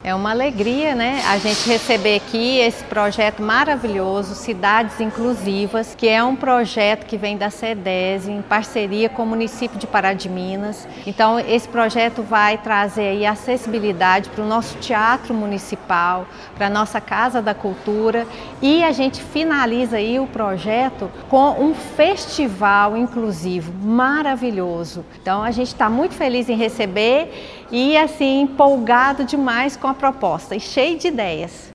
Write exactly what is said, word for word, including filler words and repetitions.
É uma alegria, né, a gente receber aqui esse projeto maravilhoso, Cidades Inclusivas, que é um projeto que vem da CEDESE, em parceria com o município de Pará de Minas. Então, esse projeto vai trazer aí acessibilidade para o nosso teatro municipal, para a nossa Casa da Cultura, e a gente finaliza aí o projeto com um festival inclusivo maravilhoso. Então, a gente está muito feliz em receber e, assim, empolgado demais com a proposta e cheio de ideias.